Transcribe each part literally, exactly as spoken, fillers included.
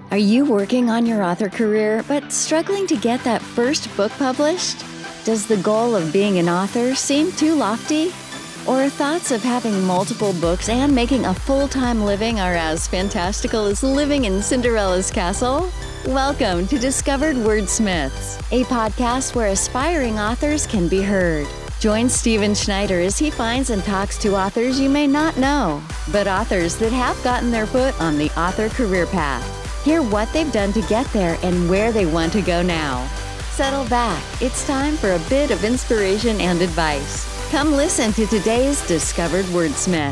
Are you working on your author career but struggling to get that first book published? Does the goal of being an author seem too lofty? Or thoughts of having multiple books and making a full-time living are as fantastical as living in Cinderella's castle? Welcome to Discovered Wordsmiths, a podcast where aspiring authors can be heard. Join Stephen Schneider as he finds and talks to authors you may not know, but authors that have gotten their foot on the author career path. Hear what they've done to get there and where they want to go now. Settle back. It's time for a bit of inspiration and advice. Come listen to today's Discovered Wordsmith.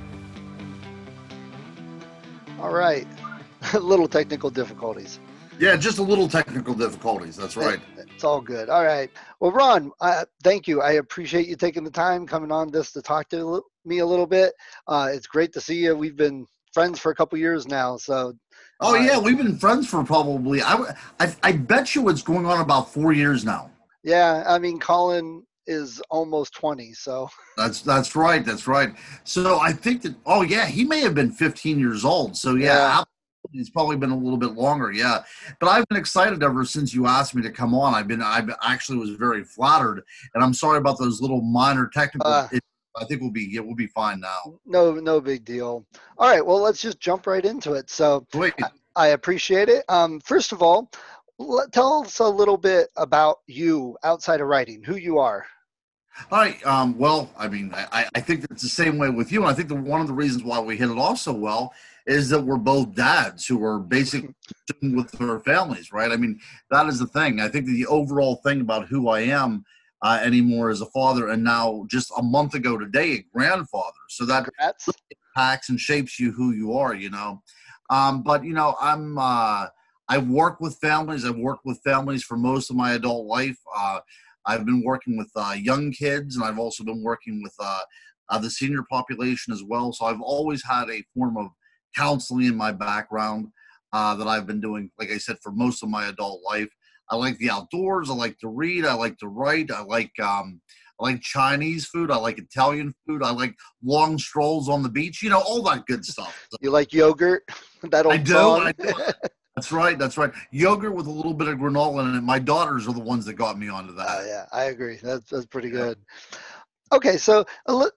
All right. Little technical difficulties. Yeah, just a little technical difficulties. That's right. It, it's all good. All right. Well, Ron, uh, thank you. I appreciate you taking the time coming on this to talk to me a little bit. Uh, it's great to see you. We've been friends for a couple years now. So. Oh, yeah. We've been friends for probably, I, I, I bet you it's going on about four years now. Yeah. I mean, Colin is almost twenty. So. That's that's right. That's right. So I think that, oh, yeah, he may have been fifteen years old. So, yeah. yeah. It's probably been a little bit longer, yeah. But I've been excited ever since you asked me to come on. I've been, I actually was very flattered, and I'm sorry about those little minor technical. Uh, it, I think we'll be, it will be fine now. No, no big deal. All right, well, let's just jump right into it. So, I, I appreciate it. Um, first of all, let, tell us a little bit about you outside of writing, who you are. All right. Um, well, I mean, I, I think it's the same way with you, and I think that one of the reasons why we hit it off so well is that we're both dads who are basically with our families, right? I mean, that is the thing. I think the overall thing about who I am uh, anymore as a father, and now just a month ago today, a grandfather. So that really impacts and shapes you who you are, you know. Um, but, you know, I'm uh, I've worked with families. I've worked with families for most of my adult life. Uh, I've been working with uh, young kids, and I've also been working with uh, uh, the senior population as well. So I've always had a form of counseling in my background uh, that I've been doing, like I said, for most of my adult life. I like the outdoors. I like to read. I like to write. I like um, I like Chinese food. I like Italian food. I like long strolls on the beach. You know, all that good stuff. You like yogurt? That old I do. I do. That's right. That's right. Yogurt with a little bit of granola in it. My daughters are the ones that got me onto that. Uh, yeah, I agree. That's that's pretty good. Okay, so a li-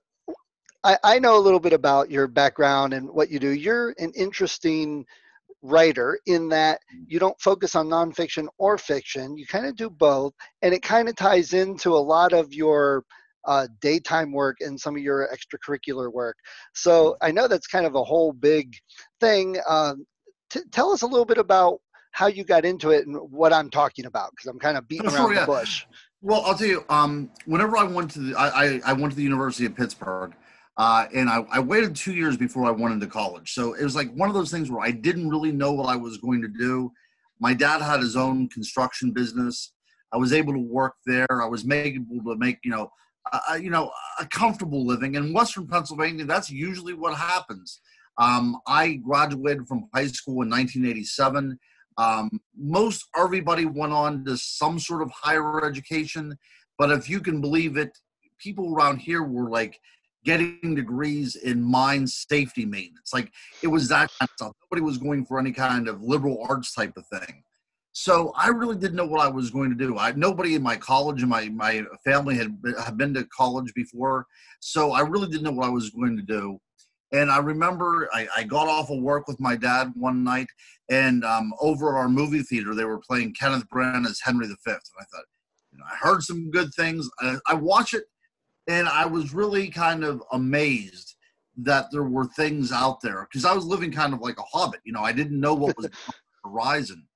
I, I know a little bit about your background and what you do. You're an interesting writer in that you don't focus on nonfiction or fiction. You kind of do both, and it kind of ties into a lot of your uh, daytime work and some of your extracurricular work. So I know that's kind of a whole big thing. Um, t- tell us a little bit about how you got into it and what I'm talking about, because I'm kind of beating oh, around sure, yeah. the bush. Well, I'll tell you, um, whenever I went to the, I, I, I went to the University of Pittsburgh, Uh, and I, I waited two years before I went into college. So it was like one of those things where I didn't really know what I was going to do. My dad had his own construction business. I was able to work there. I was able to make, you know, a, you know, a comfortable living. In Western Pennsylvania, that's usually what happens. Um, I graduated from high school in nineteen eighty-seven. Um, most everybody went on to some sort of higher education. But if you can believe it, people around here were like, getting degrees in mine safety maintenance. Like it was that kind of stuff. Nobody was going for any kind of liberal arts type of thing. So I really didn't know what I was going to do. I, nobody in my college and my, my family had, had been to college before. So I really didn't know what I was going to do. And I remember I, I got off of work with my dad one night, and um, over at our movie theater, they were playing Kenneth Branagh's Henry the Fifth. And I thought, you know, I heard some good things. I, I watch it. And I was really kind of amazed that there were things out there, because I was living kind of like a hobbit. You know, I didn't know what was on the horizon.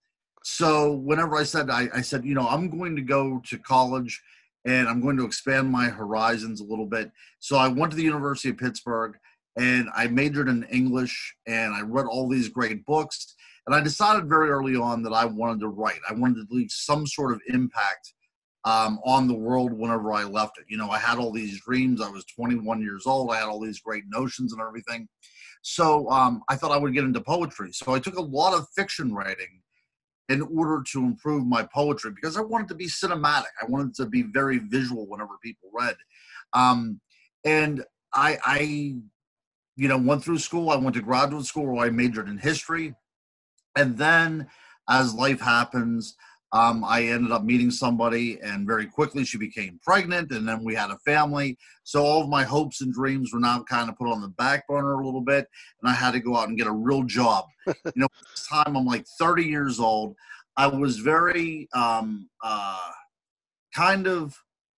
So whenever I said, I, I said, you know, I'm going to go to college and I'm going to expand my horizons a little bit. So I went to the University of Pittsburgh and I majored in English, and I read all these great books. And I decided very early on that I wanted to write. I wanted to leave some sort of impact Um, on the world whenever I left it. You know, I had all these dreams. I was twenty-one years old. I had all these great notions and everything. So um, I thought I would get into poetry. So I took a lot of fiction writing in order to improve my poetry, because I wanted to be cinematic. I wanted to be very visual whenever people read. Um, and I, I, you know, went through school. I went to graduate school where I majored in history. And then as life happens, um, I ended up meeting somebody, and very quickly she became pregnant, and then we had a family. So all of my hopes and dreams were now kind of put on the back burner a little bit, and I had to go out and get a real job. You know, this time I'm like thirty years old. I was very um, uh, kind of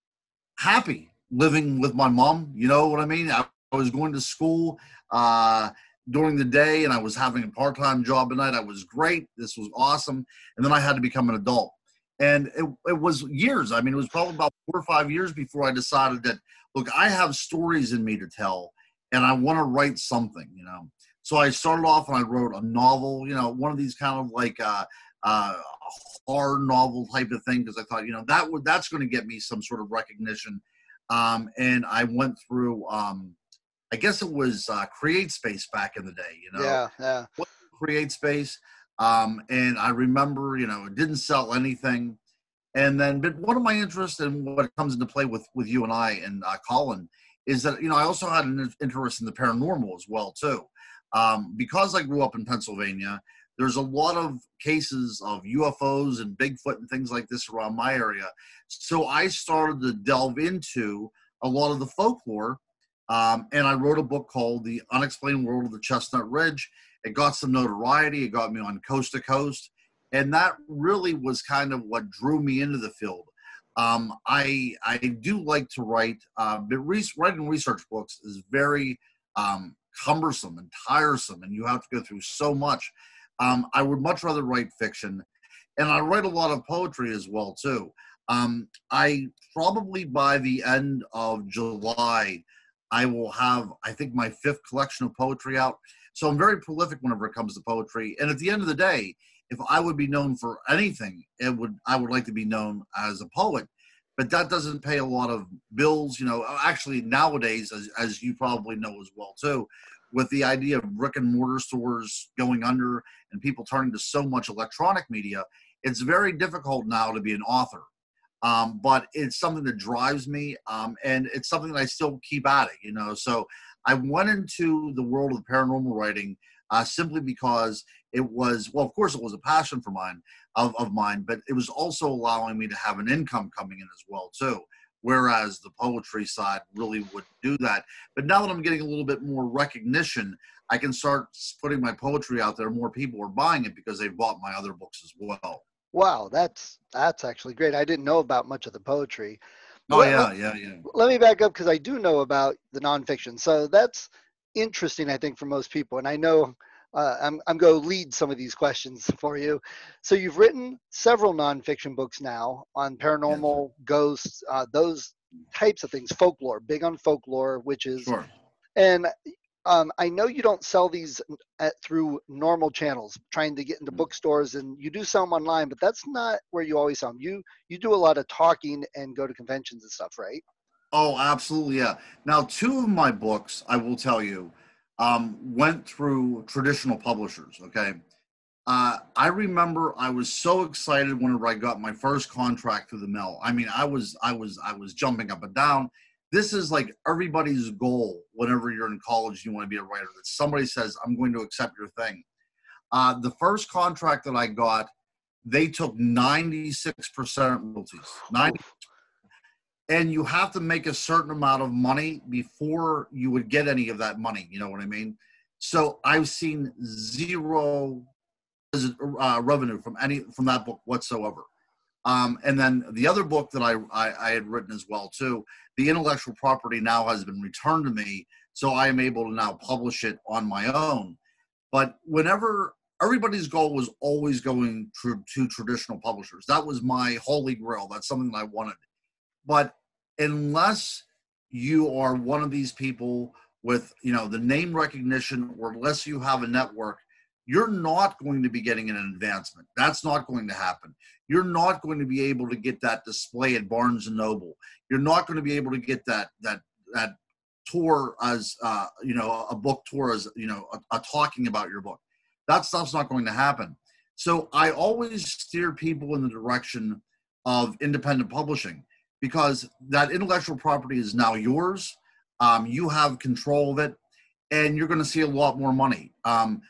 happy living with my mom. You know what I mean? I, I was going to school uh, during the day, and I was having a part-time job at night. I was great. This was awesome. And then I had to become an adult. And it, it was years. I mean, it was probably about four or five years before I decided that, look, I have stories in me to tell, and I want to write something, you know. So I started off and I wrote a novel, you know, one of these kind of like uh, uh, horror novel type of thing, because I thought, you know, that would that's going to get me some sort of recognition. Um, and I went through, um, I guess it was uh, CreateSpace back in the day, you know. Yeah, yeah. CreateSpace. Um, and I remember, you know, it didn't sell anything. And then, but one of my interests and what comes into play with, with you and I and uh, Colin is that, you know, I also had an interest in the paranormal as well, too. Um, because I grew up in Pennsylvania, there's a lot of cases of U F Os and Bigfoot and things like this around my area. So I started to delve into a lot of the folklore. Um, and I wrote a book called The Unexplained World of the Chestnut Ridge. It got some notoriety. It got me on Coast to Coast. And that really was kind of what drew me into the field. Um, I I do like to write, uh, but re- writing research books is very um, cumbersome and tiresome, and you have to go through so much. Um, I would much rather write fiction, and I write a lot of poetry as well, too. Um, I probably by the end of July, I will have, I think, my fifth collection of poetry out. So I'm very prolific whenever it comes to poetry. And at the end of the day, if I would be known for anything, it would I would like to be known as a poet. But that doesn't pay a lot of bills. You know, actually nowadays, as, as you probably know as well, too, with the idea of brick and mortar stores going under and people turning to so much electronic media, it's very difficult now to be an author. Um, but it's something that drives me, um, and it's something that I still keep at it, you know. So I went into the world of paranormal writing uh, simply because it was, well, of course, it was a passion for mine, of, of mine, but it was also allowing me to have an income coming in as well, too. Whereas the poetry side really wouldn't do that. But now that I'm getting a little bit more recognition, I can start putting my poetry out there. More people are buying it because they've bought my other books as well. Wow, that's that's actually great. I didn't know about much of the poetry. Oh, Let, yeah, let, yeah, yeah. let me back up because I do know about the nonfiction. So that's interesting, I think, for most people. And I know uh, I'm I'm going to lead some of these questions for you. So you've written several nonfiction books now on paranormal, Yes. ghosts, uh, those types of things, folklore, big on folklore, witches, Sure. and um, I know you don't sell these at, through normal channels, trying to get into bookstores, and you do sell them online, but that's not where you always sell them. You you do a lot of talking and go to conventions and stuff, right? Oh, absolutely, yeah. Now, two of my books, I will tell you, um, went through traditional publishers, okay? Uh, I remember I was so excited whenever I got my first contract through the mail. I mean, I was, I was, I was jumping up and down. This is like everybody's goal whenever you're in college, you want to be a writer, that somebody says, I'm going to accept your thing. Uh, the first contract that I got, they took ninety-six percent royalties. ninety And you have to make a certain amount of money before you would get any of that money. You know what I mean? So I've seen zero uh, revenue from any from that book whatsoever. Um, and then the other book that I, I I had written as well too, the intellectual property now has been returned to me, so I am able to now publish it on my own. But whenever everybody's goal was always going to, to traditional publishers, that was my holy grail. That's something that I wanted. But unless you are one of these people with, you know, the name recognition, or unless you have a network, you're not going to be getting an advancement. That's not going to happen. You're not going to be able to get that display at Barnes and Noble. You're not going to be able to get that that that tour as uh, you know, a book tour as, you know, a, a talking about your book. That stuff's not going to happen. So I always steer people in the direction of independent publishing, because that intellectual property is now yours. Um, you have control of it, and you're going to see a lot more money. Um,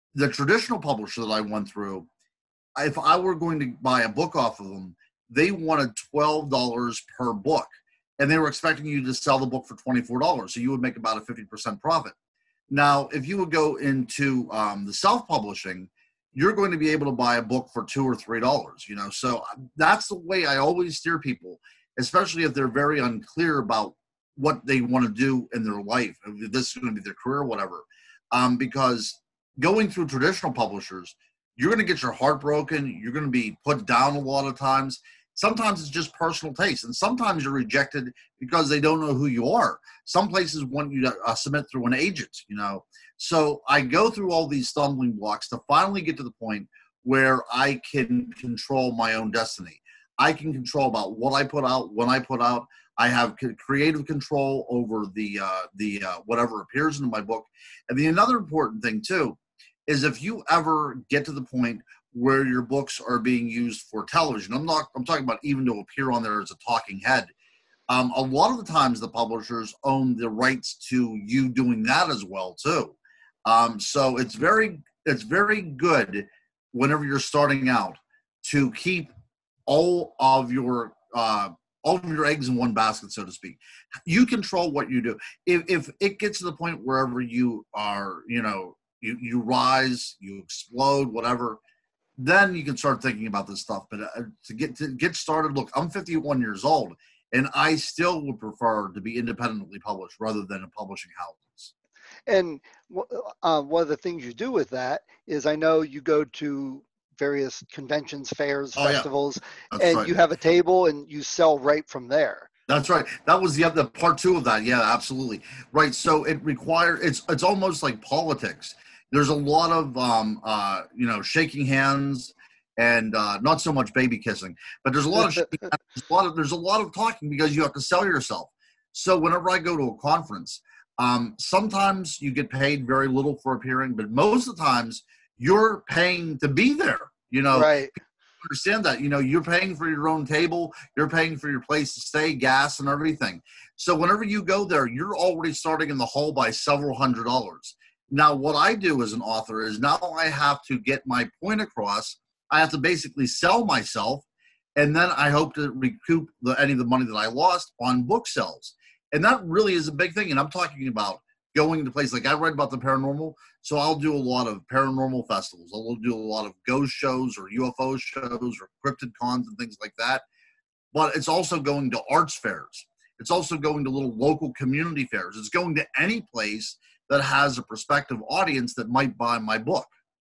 the traditional publisher that I went through, if I were going to buy a book off of them, they wanted twelve dollars per book, and they were expecting you to sell the book for twenty-four dollars. So you would make about a fifty percent profit. Now, if you would go into um, the self-publishing, you're going to be able to buy a book for two or three dollars. You know, so that's the way I always steer people, especially if they're very unclear about what they want to do in their life, if this is going to be their career or whatever. Um, because going through traditional publishers, you're going to get your heart broken. You're going to be put down a lot of times. Sometimes it's just personal taste, and sometimes you're rejected because they don't know who you are. Some places want you to uh, submit through an agent, you know. So I go through all these stumbling blocks to finally get to the point where I can control my own destiny. I can control about what I put out, when I put out. I have creative control over the uh, the uh, whatever appears in my book. And the another important thing too is if you ever get to the point where your books are being used for television, I'm not I'm talking about even to appear on there as a talking head. Um, a lot of the times the publishers own the rights to you doing that as well too. Um, so it's very it's very good whenever you're starting out to keep all of your uh, all of your eggs in one basket, so to speak. You control what you do. If if it gets to the point wherever you are, you know, you, you rise, you explode, whatever, then you can start thinking about this stuff. But uh, to get to get started, look, I'm fifty-one years old, and I still would prefer to be independently published rather than in publishing houses. And uh, one of the things you do with that is, I know you go to various conventions, fairs, oh, festivals, yeah. and right. you have a table and you sell right from there. That's right. That was the other part two of that. Yeah, absolutely. Right. So it requires, it's it's almost like politics. There's a lot of, um, uh, you know, shaking hands and uh, not so much baby kissing, but there's a lot of, shaking hands, there's a lot of, there's a lot of talking because you have to sell yourself. So whenever I go to a conference, um, sometimes you get paid very little for appearing, but most of the times you're paying to be there. You know, right. Understand that, you know, you're paying for your own table, you're paying for your place to stay, gas and everything. So whenever you go there, you're already starting in the hole by several hundred dollars. Now, what I do as an author is now I have to get my point across. I have to basically sell myself, and then I hope to recoup the, any of the money that I lost on book sales. And that really is a big thing. And I'm talking about going to places like I read about the paranormal. So I'll do a lot of paranormal festivals. I'll do a lot of ghost shows or U F O shows or cryptid cons and things like that. But it's also going to arts fairs. It's also going to little local community fairs. It's going to any place that has a prospective audience that might buy my book.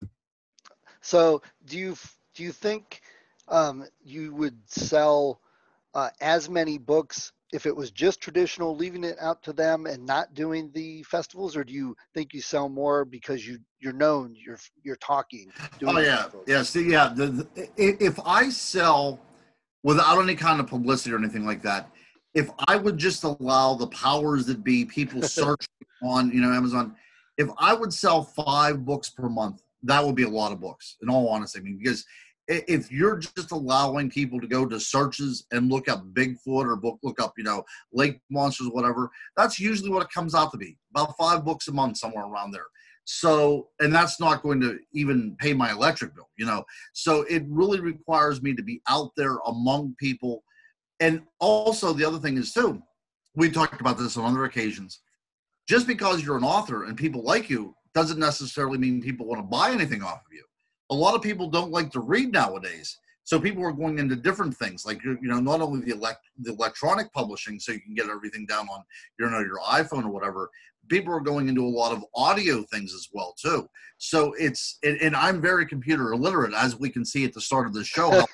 So do you do you think um, you would sell uh, as many books if it was just traditional, leaving it out to them and not doing the festivals, or do you think you sell more because you you're known, you're you're talking? Doing oh yeah, festivals? yeah. See, yeah. The, the, if I sell without any kind of publicity or anything like that, if I would just allow the powers that be, people search on, you know, Amazon, if I would sell five books per month, that would be a lot of books, in all honesty. I mean, because if you're just allowing people to go to searches and look up Bigfoot or book, look up, you know, lake monsters, whatever, that's usually what it comes out to be, about five books a month, somewhere around there. So, and that's not going to even pay my electric bill, you know. So it really requires me to be out there among people. And also the other thing is too, we talked about this on other occasions, just because you're an author and people like you doesn't necessarily mean people want to buy anything off of you. A lot of people don't like to read nowadays. So people are going into different things, like, you know, not only the elect the electronic publishing, so you can get everything down on, you know, your iPhone or whatever. People are going into a lot of audio things as well too. So it's, and, and I'm very computer illiterate, as we can see at the start of the show.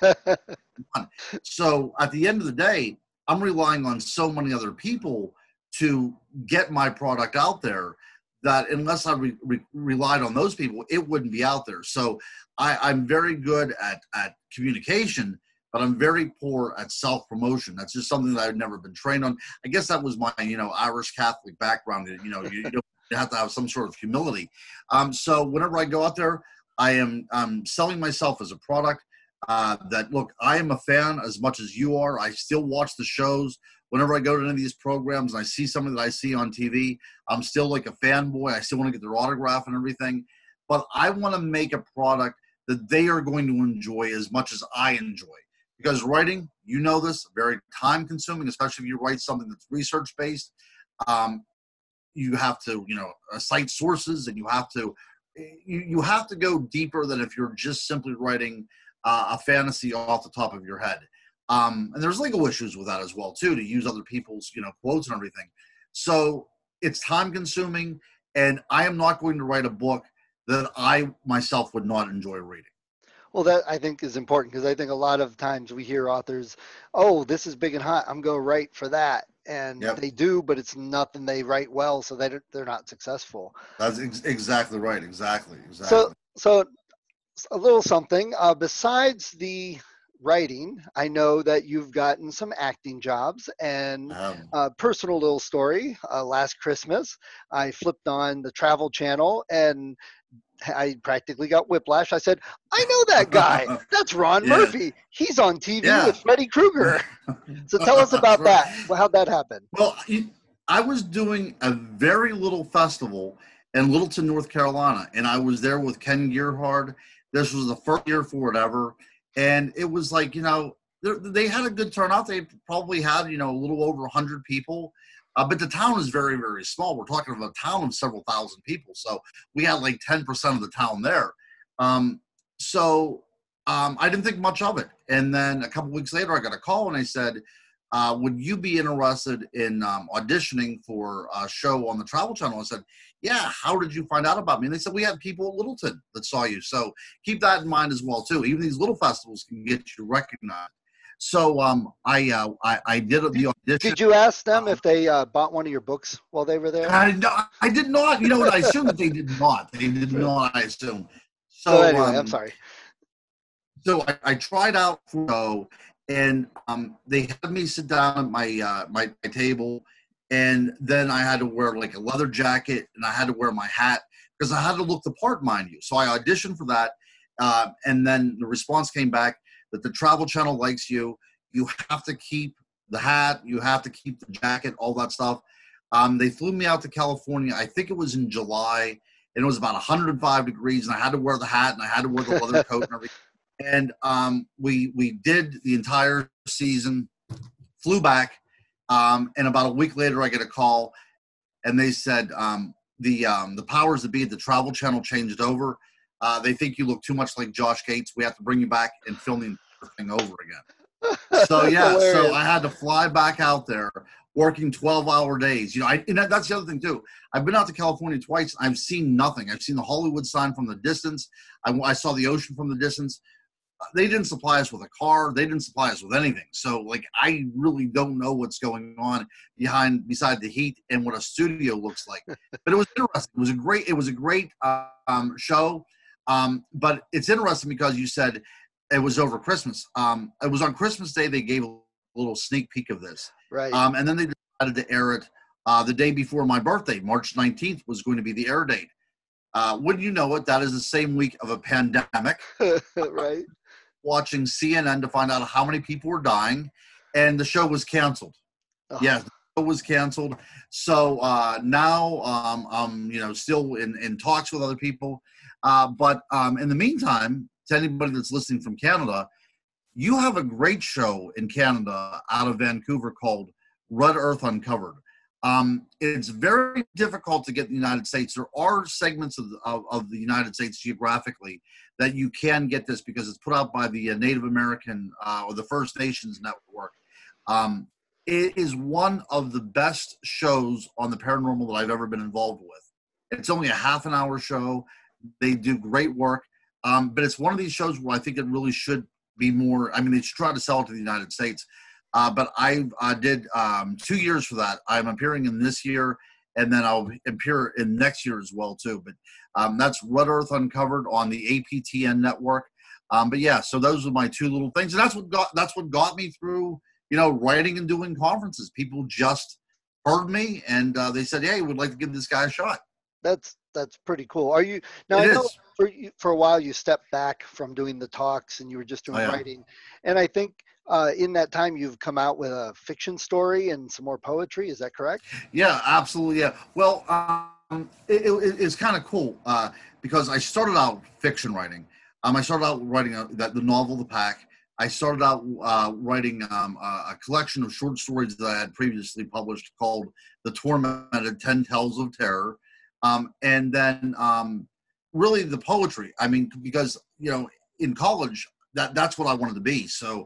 So at the end of the day, I'm relying on so many other people to get my product out there that unless I re re relied on those people, it wouldn't be out there. So I, I'm very good at, at communication, but I'm very poor at self-promotion. That's just something that I've never been trained on. I guess that was my, you know, Irish Catholic background. You know, you, you have to have some sort of humility. Um, so whenever I go out there, I am um, selling myself as a product uh, that, look, I am a fan as much as you are. I still watch the shows. Whenever I go to any of these programs and I see something that I see on T V, I'm still like a fanboy. I still want to get their autograph and everything. but I want to make a product that they are going to enjoy as much as I enjoy. Because writing, you know this, very time consuming, especially if you write something that's research based. Um, you have to, you know, uh, cite sources, and you have to, you, you have to go deeper than if you're just simply writing uh, a fantasy off the top of your head. Um, and there's legal issues with that as well, too, to use other people's, you know, quotes and everything. So it's time consuming, and I am not going to write a book that I myself would not enjoy reading. Well, that I think is important, because I think a lot of times we hear authors, oh, this is big and hot, I'm going to write for that. And Yep. they do, but it's nothing they write well, so they they're not successful. That's ex- exactly right. Exactly. Exactly. So, so a little something, uh, besides the writing, I know that you've gotten some acting jobs, and Um, uh, personal little story. Uh, last Christmas, I flipped on the Travel Channel and I practically got whiplash. I said, I know that guy. That's Ron Yeah. Murphy. He's on T V Yeah. with Freddy Krueger. So tell us about Right. that. Well, how'd that happen? Well, you- I was doing a very little festival in Littleton, North Carolina, and I was there with Ken Gerhard. This was the first year for it ever, and it was like, you know, they had a good turnout. They probably had, you know, a little over one hundred people, uh, but the town is very, very small. We're talking about a town of several thousand people, so we had like ten percent of the town there. Um, so um, I didn't think much of it, and then a couple weeks later, I got a call, and I said, Uh, would you be interested in um, auditioning for a show on the Travel Channel? I said, yeah, how did you find out about me? And they said, we had people at Littleton that saw you. So keep that in mind as well, too. Even these little festivals can get you recognized. So um, I, uh, I I did the audition. Did you ask them if they uh, bought one of your books while they were there? I, no, I did not. You know what? I assume that they did not. They did not, I assume. So So anyway, um, I'm sorry. So I, I tried out for a show, and um, they had me sit down at my, uh, my my table, and then I had to wear like a leather jacket, and I had to wear my hat because I had to look the part, mind you. So I auditioned for that, uh, and then the response came back that the Travel Channel likes you. You have to keep the hat, you have to keep the jacket, all that stuff. Um, they flew me out to California. I think it was in July, and it was about one hundred five degrees, and I had to wear the hat, and I had to wear the leather coat and everything. And um, we we did the entire season, flew back, um, and about a week later, I get a call, and they said um, the um, the powers that be at the Travel Channel changed over. Uh, they think you look too much like Josh Gates. We have to bring you back and film the entire thing over again. So yeah, so I had to fly back out there, working twelve-hour days. You know, I, and that's the other thing too. I've been out to California twice. I've seen nothing. I've seen the Hollywood sign from the distance. I, I saw the ocean from the distance. They didn't supply us with a car. They didn't supply us with anything. So, like, I really don't know what's going on behind, beside the heat and what a studio looks like. But it was interesting. It was a great, it was a great um, show. Um, but it's interesting because you said it was over Christmas. Um, it was on Christmas Day. They gave a little sneak peek of this. Right. Um, and then they decided to air it uh, the day before my birthday. March nineteenth was going to be the air date. Uh, wouldn't you know it? That is the same week of a pandemic. Right. Watching C N N to find out how many people were dying, and the show was canceled. Oh. Yes, the show was canceled. So uh, now um, I'm, you know, still in, in talks with other people. Uh, but um, in the meantime, to anybody that's listening from Canada, you have a great show in Canada out of Vancouver called Red Earth Uncovered. Um, it's very difficult to get in the United States. There are segments of, of, of the United States geographically that you can get this because it's put out by the Native American uh, or the First Nations Network. Um, it is one of the best shows on the paranormal that I've ever been involved with. It's only a half an hour show. They do great work, um, but it's one of these shows where I think it really should be more. I mean, they should try to sell it to the United States. Uh, but I uh, did um, two years for that. I'm appearing in this year, and then I'll appear in next year as well, too. But um, that's Red Earth Uncovered on the A P T N network. Um, but yeah, so those are my two little things, and that's what got that's what got me through, you know, writing and doing conferences. People just heard me, and uh, they said, "Hey, we'd like to give this guy a shot." That's that's pretty cool. Are you now? It I know is. for you, for a while you stepped back from doing the talks and you were just doing Oh, yeah. writing, and I think. Uh, in that time, you've come out with a fiction story and some more poetry. Is that correct? Yeah, absolutely. Yeah. Well, Um, it, it, it's kind of cool uh, because I started out fiction writing. Um, I started out writing a, that the novel The Pack. I started out uh, writing um, a, a collection of short stories that I had previously published called The Tormented Ten Tales of Terror. Um, and then um, really the poetry. I mean, because, you know, in college, that, that's what I wanted to be. So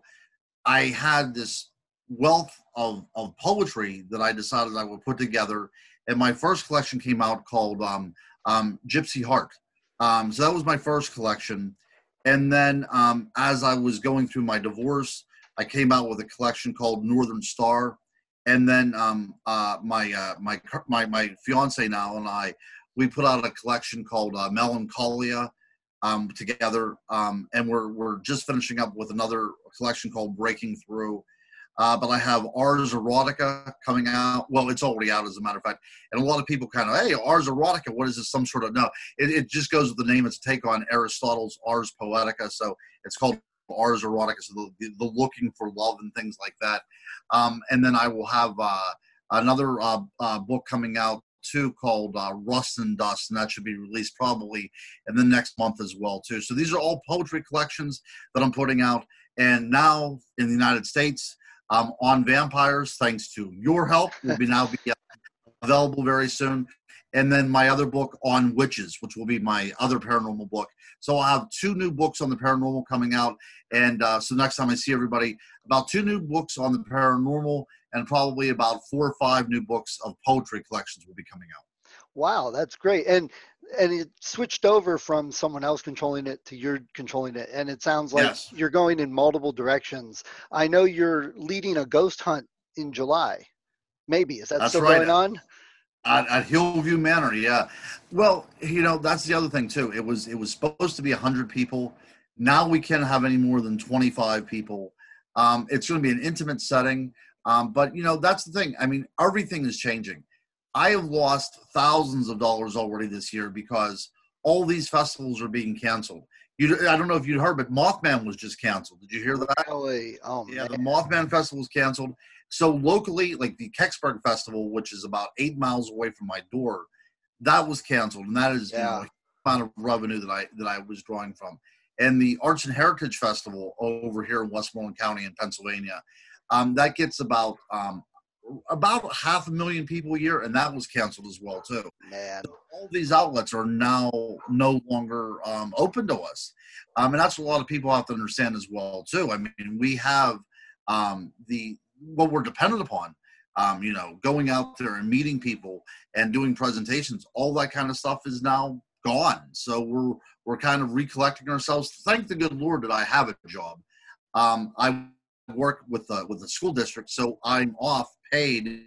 I had this wealth of, of poetry that I decided I would put together. And my first collection came out called um, um, Gypsy Heart. Um, so that was my first collection. And then um, as I was going through my divorce, I came out with a collection called Northern Star. And then um, uh, my, uh, my my my fiance now and I, we put out a collection called uh, Melancholia um, together. Um, and we're we're just finishing up with another collection called Breaking Through. Uh, but I have Ars Erotica coming out. Well, it's already out, as a matter of fact. And a lot of people kind of, hey, Ars Erotica, what is this? Some sort of, no. It, it just goes with the name. It's a take on Aristotle's Ars Poetica. So it's called Ars Erotica, so the, the, the looking for love and things like that. Um, and then I will have uh, another uh, uh, book coming out, too, called uh, Rust and Dust. And that should be released probably in the next month as well, too. So these are all poetry collections that I'm putting out. And now in the United States, Um, on vampires, thanks to your help, will be now be available very soon. And then my other book on witches, which will be my other paranormal book. So I'll have two new books on the paranormal coming out. And uh, so next time I see everybody, about two new books on the paranormal and probably about four or five new books of poetry collections will be coming out. Wow, that's great. And and it switched over from someone else controlling it to you're controlling it. And it sounds like Yes. you're going in multiple directions. I know you're leading a ghost hunt in July. Maybe. Is that That's still right. going on? At, at Hillview Manor, yeah. Well, you know, that's the other thing too. It was it was supposed to be one hundred people. Now we can't have any more than twenty-five people. Um, it's going to be an intimate setting. Um, but, you know, that's the thing. I mean, everything is changing. I have lost thousands of dollars already this year because all these festivals are being canceled. You, I don't know if you heard, but Mothman was just canceled. Did you hear that? Really? Oh, Yeah, man. the Mothman Festival was canceled. So locally, like the Kecksburg Festival, which is about eight miles away from my door, that was canceled, and that is Yeah. you know, the amount of revenue that I that I was drawing from. And the Arts and Heritage Festival over here in Westmoreland County in Pennsylvania, um, that gets about um, about half a million people a year, and that was canceled as well too. Man. All these outlets are now no longer um, open to us, um, and that's what a lot of people have to understand as well too. I mean, we have um, the what we're dependent upon, um, you know, going out there and meeting people and doing presentations. All that kind of stuff is now gone. So we're we're kind of recollecting ourselves. Thank the good Lord that I have a job. Um, I work with the with the school district, so I'm off paid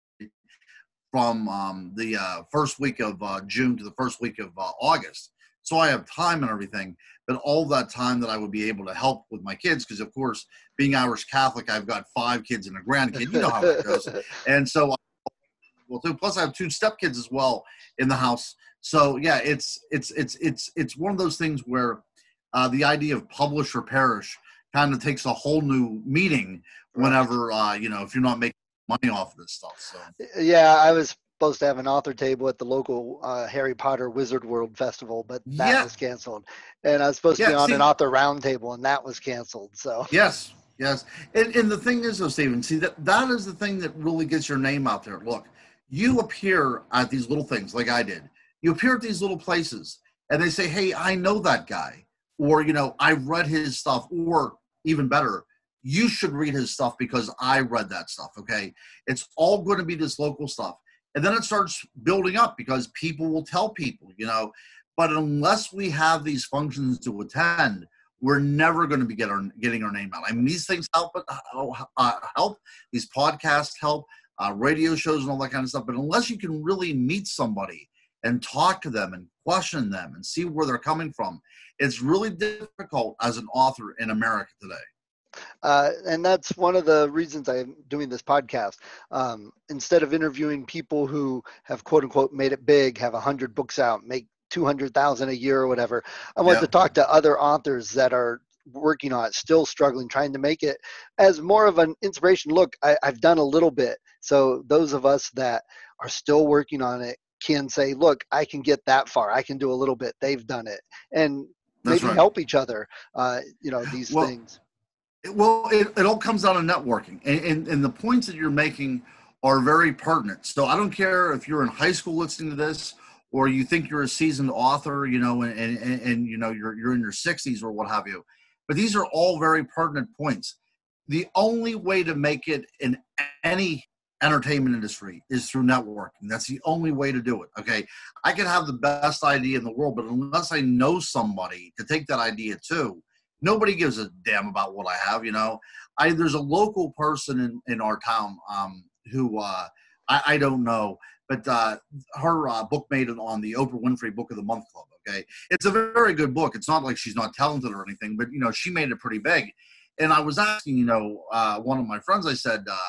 from um, the uh, first week of uh, June to the first week of uh, August. So I have time and everything, but all that time that I would be able to help with my kids, because of course, being Irish Catholic, I've got five kids and a grandkid. You know how it goes. And so, well, too. Plus, I have two stepkids as well in the house. So yeah, it's it's it's it's it's one of those things where uh, the idea of publish or perish kind of takes a whole new meaning whenever uh, you know if you're not making money off of this stuff. So Yeah, I was supposed to have an author table at the local uh, Harry Potter Wizard World Festival, but that Yeah. was canceled. And I was supposed to be Yeah, on see- an author roundtable, and that was canceled. So yes, yes, and and the thing is though, Stephen, see that that is the thing that really gets your name out there. Look, you appear at these little things like I did. You appear at these little places, and they say, "Hey, I know that guy," or you know, "I read his stuff," or even better, you should read his stuff because I read that stuff. Okay, it's all going to be this local stuff. And then it starts building up because people will tell people, you know, but unless we have these functions to attend, we're never going to be get our, getting our name out. I mean, these things help, uh, help. These podcasts help, uh, radio shows and all that kind of stuff. But unless you can really meet somebody and talk to them and question them and see where they're coming from, it's really difficult as an author in America today. Uh, and that's one of the reasons I'm doing this podcast. Um, instead of interviewing people who have quote unquote made it big, have a hundred books out, make two hundred thousand a year or whatever, I want Yeah. to talk to other authors that are working on it, still struggling, trying to make it as more of an inspiration. Look, I, I've done a little bit. So those of us that are still working on it, can say, look, I can get that far. I can do a little bit. They've done it. And That's maybe right. help each other, uh, you know, these Well, things. it- well, it, it all comes down to networking, and, and and the points that you're making are very pertinent. So I don't care if you're in high school listening to this, or you think you're a seasoned author, you know, and and, and you know you're you're in your sixties or what have you. But these are all very pertinent points. The only way to make it in any entertainment industry is through networking. That's the only way to do it. Okay. I can have the best idea in the world, but unless I know somebody to take that idea to, nobody gives a damn about what I have. You know, I, there's a local person in, in our town um, who uh, I, I don't know, but uh, her uh, book made it on the Oprah Winfrey Book of the Month Club. Okay. It's a very good book. It's not like she's not talented or anything, but you know, she made it pretty big. And I was asking, you know, uh, one of my friends, I said, uh,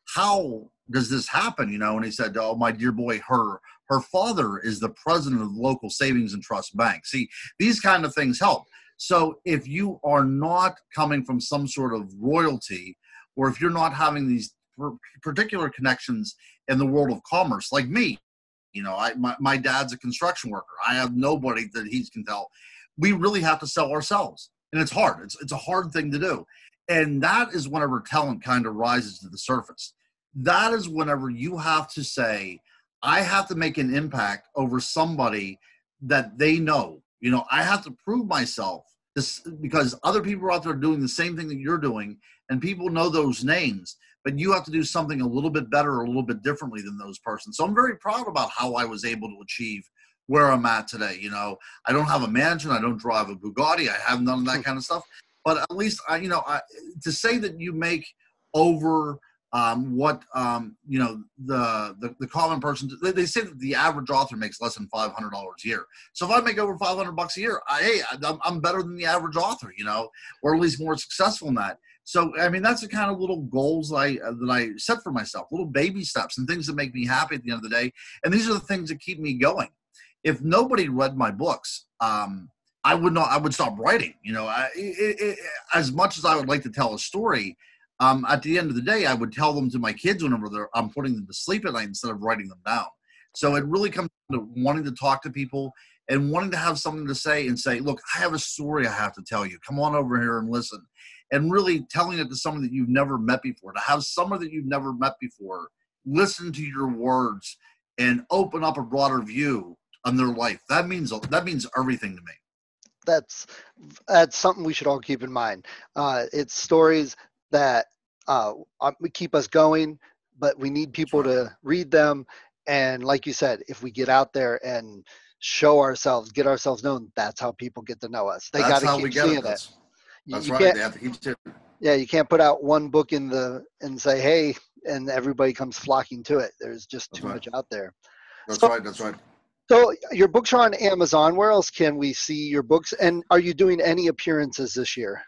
how does this happen? You know, and he said, oh, my dear boy, her, her father is the president of the local savings and trust bank. See, these kind of things help. So if you are not coming from some sort of royalty, or if you're not having these particular connections in the world of commerce, like me, you know, I, my, my dad's a construction worker. I have nobody that he can tell. We really have to sell ourselves. And it's hard. It's it's a hard thing to do. And that is whenever talent kind of rises to the surface. That is whenever you have to say, I have to make an impact over somebody that they know. You know, I have to prove myself this, because other people are out there doing the same thing that you're doing, and people know those names, but you have to do something a little bit better or a little bit differently than those persons. So I'm very proud about how I was able to achieve where I'm at today. You know, I don't have a mansion. I don't drive a Bugatti. I have none of that kind of stuff. But at least, I, you know, I, to say that you make over um, what, um, you know, the, the the common person, they, they say that the average author makes less than five hundred dollars a year. So if I make over five hundred bucks a year, I, hey, I'm, I'm better than the average author, you know, or at least more successful in that. So, I mean, that's the kind of little goals that I, uh, that I set for myself, little baby steps and things that make me happy at the end of the day. And these are the things that keep me going. If nobody read my books, um, I would not. I would stop writing. You know, I, it, it, as much as I would like to tell a story, um, at the end of the day, I would tell them to my kids whenever they're, I'm putting them to sleep at night instead of writing them down. So it really comes down to wanting to talk to people and wanting to have something to say and say, look, I have a story I have to tell you. Come on over here and listen. And really telling it to someone that you've never met before, to have someone that you've never met before listen to your words and open up a broader view on their life. That means that means everything to me. That's that's something we should all keep in mind. Uh, it's stories that uh, keep us going, but we need people Right. to read them. And like you said, if we get out there and show ourselves, get ourselves known, that's how people get to know us. They got That's to how keep we get seeing it. it. That's, You, that's you right. can't, They have to keep it. yeah, you can't put out one book in the and say, hey, and everybody comes flocking to it. There's just That's too right. much out there. That's So, right. That's right. so your books are on Amazon. Where else can we see your books? And are you doing any appearances this year?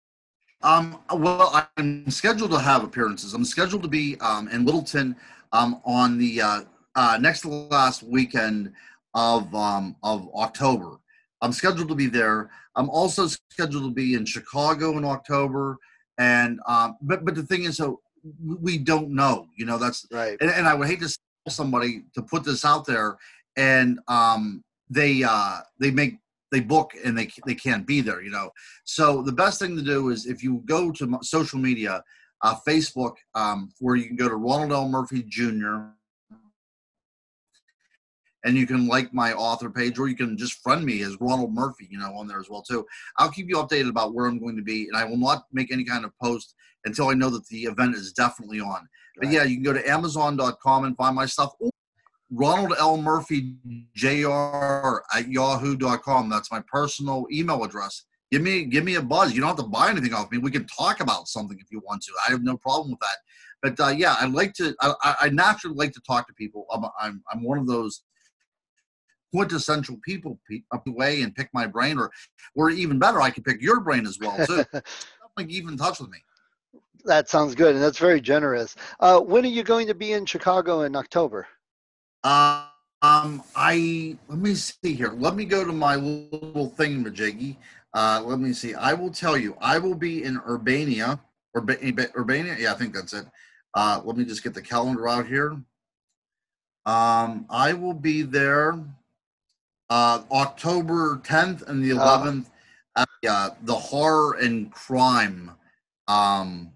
Um, well, I'm scheduled to have appearances. I'm scheduled to be um, in Littleton um, on the uh, uh, next to last weekend of um, of October. I'm scheduled to be there. I'm also scheduled to be in Chicago in October. And um, but but the thing is, so we don't know. You know, that's Right. and, and I would hate to tell somebody to put this out there and um, they uh, they make. they book and they they can't be there, you know. So the best thing to do is if you go to social media, uh, Facebook, um, where you can go to Ronald L. Murphy Junior and you can like my author page, or you can just friend me as Ronald Murphy, you know, on there as well too. I'll keep you updated about where I'm going to be, and I will not make any kind of post until I know that the event is definitely on. Right. But yeah, you can go to amazon dot com and find my stuff. Or Ronald L. Murphy Jr at yahoo dot com. That's my personal email address. Give me give me a buzz. You don't have to buy anything off me. We can talk about something if you want to. I have no problem with that. But uh, yeah, I like to. I, I naturally like to talk to people. I'm I'm, I'm one of those quintessential people up the way and pick my brain, or or even better, I can pick your brain as well too. Like keep in touch with me. That sounds good, and that's very generous. Uh, when are you going to be in Chicago in October? Uh, um, I let me see here. Let me go to my little thingamajiggy. Uh, let me see. I will tell you. I will be in Urbania. Urba- Urbania. Yeah, I think that's it. Uh, let me just get the calendar out here. Um, I will be there uh, October tenth and the Oh. eleventh at uh, the horror and crime um,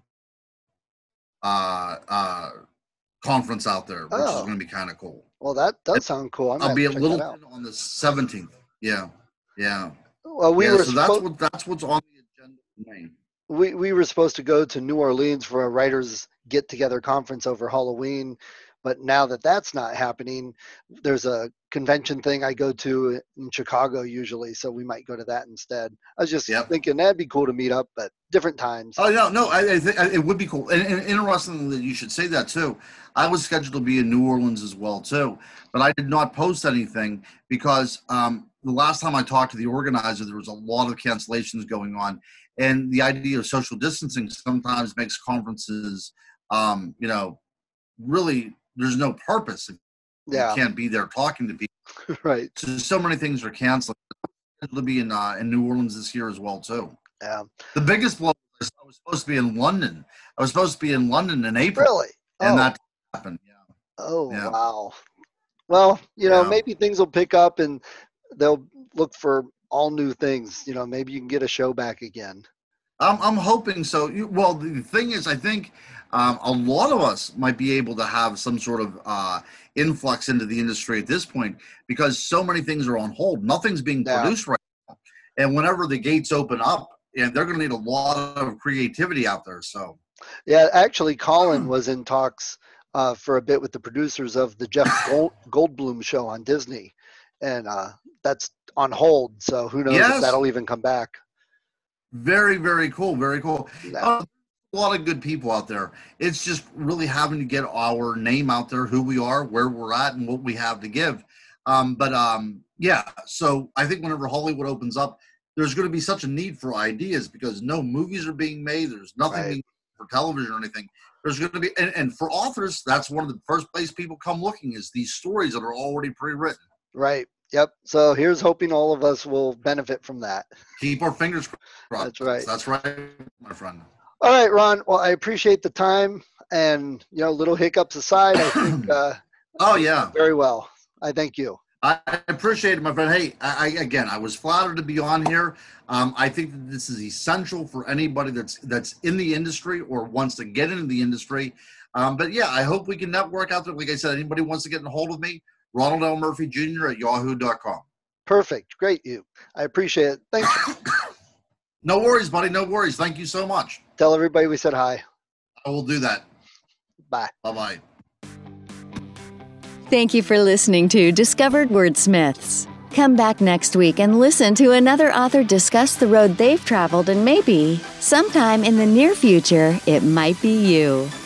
uh, uh, conference out there, which is Oh. going to be kind of cool. Well, that does sound cool. I'm I'll gonna be have at to check that out. Littleton on the seventeenth. Yeah, yeah. Well, we yeah, were so that's suppo- what that's what's on the agenda tonight. we we were supposed to go to New Orleans for a writers get together conference over Halloween, but now that that's not happening, there's a convention thing I go to in Chicago usually, so we might go to that instead. I was just Yep. thinking that'd be cool to meet up, but different times. Oh no, no, I, I think it would be cool, and, and interesting that you should say that too. I was scheduled to be in New Orleans as well too, but I did not post anything because um, the last time I talked to the organizer, there was a lot of cancellations going on, and the idea of social distancing sometimes makes conferences, um, you know, really there's no purpose if Yeah, you can't be there talking to people. right. So, so many things are canceled. I'm scheduled to be in uh, in New Orleans this year as well too. Yeah. The biggest blow was I was supposed to be in London. I was supposed to be in London in April, Really? and Oh, that happened. Yeah. oh Yeah. wow. Well, you know, Yeah. maybe things will pick up and they'll look for all new things. You know, maybe you can get a show back again. I'm I'm hoping so. You, well, the thing is, I think um, a lot of us might be able to have some sort of uh, influx into the industry at this point because so many things are on hold. Nothing's being Yeah. produced right now, and whenever the gates open up, and they're going to need a lot of creativity out there. So. Yeah, actually, Colin was in talks uh, for a bit with the producers of the Jeff Gold, Goldblum show on Disney, and uh, that's on hold. So who knows Yes. if that'll even come back? Very, very cool. Very cool. Yeah. Uh, a lot of good people out there. It's just really having to get our name out there, who we are, where we're at, and what we have to give. Um, but um, yeah, so I think whenever Hollywood opens up, there's going to be such a need for ideas because no movies are being made. There's nothing Right. being for television or anything. There's going to be, and, and for authors, that's one of the first place people come looking is these stories that are already pre-written. Right. Yep. So here's hoping all of us will benefit from that. Keep our fingers crossed. That's right. That's right, my friend. All right, Ron. Well, I appreciate the time, and you know, little hiccups aside, I think uh, Oh yeah. very well. I thank you. I appreciate it, my friend. Hey, I, I again, I was flattered to be on here. Um, I think that this is essential for anybody that's that's in the industry or wants to get into the industry. Um, but yeah, I hope we can network out there. Like I said, anybody wants to get in hold of me, Ronald L. Murphy Junior at yahoo dot com. Perfect. Great, you. I appreciate it. Thanks. No worries, buddy. No worries. Thank you so much. Tell everybody we said hi. I will do that. Bye. Bye-bye. Thank you for listening to Discovered Wordsmiths. Come back next week and listen to another author discuss the road they've traveled, and maybe, sometime in the near future, it might be you.